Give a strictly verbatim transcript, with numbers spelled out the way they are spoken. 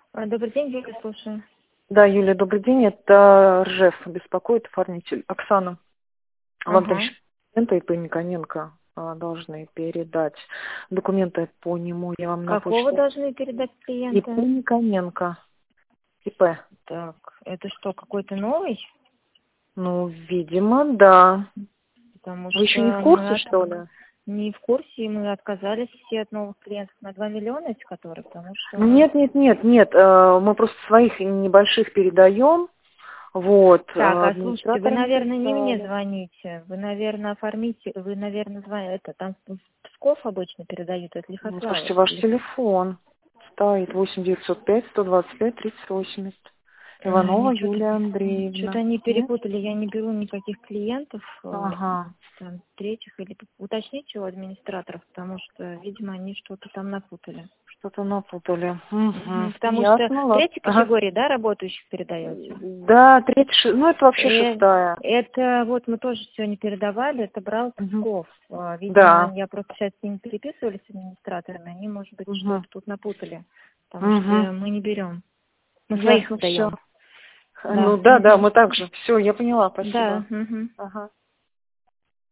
А, Добрый день, Юля, слушаю. Да, Юлия, добрый день. Это Ржев беспокоит, оформитель. Оксана, вам там Ага. еще документы и по Никоненко а, должны передать. Документы по нему я вам на Какого почту. должны передать И по клиента? Никоненко. ИП. Так, это что, какой-то новый? Ну, видимо, да. Потому Вы еще не в что мы курсе, от... что ли? не в курсе, и мы отказались все от новых клиентов на два миллиона, эти которые, потому что... Нет, нет, нет, нет. э, Мы просто своих небольших передаем. Вот. э, Так, а слушайте, вы, Администраторам наверное, не мне прислали. звоните. Вы, наверное, оформите, вы, наверное, звоните. Это там в Псков обычно передают, это Ну, Лихославль. слушайте, ваш Лих- телефон стоит восемь девятьсот пять сто двадцать пять тридцать восемьдесят. Иванова Что-то Юлия что-то Андреевна. они Нет? перепутали, я не беру никаких клиентов, э, Ага. там, третьих, или уточните у администраторов, потому что, видимо, они что-то там напутали. Что-то напутали. Угу. Мгм. Потому что Ясно, ладно. третьей Ага. категории, да, работающих передаете? Да, третий, ши- ну это вообще Э, шестая. Это вот мы тоже сегодня передавали, это брал Угу. Псков. А, Видимо, Да. я просто сейчас с ними переписывались с администраторами, они, может быть, Угу. что-то тут напутали, потому что Угу. мы не берем. Мы своих Ясно, все. даем. Ну Да. да, да, Мгм. мы также. Все, я поняла, Да. спасибо. Мгм. Ага.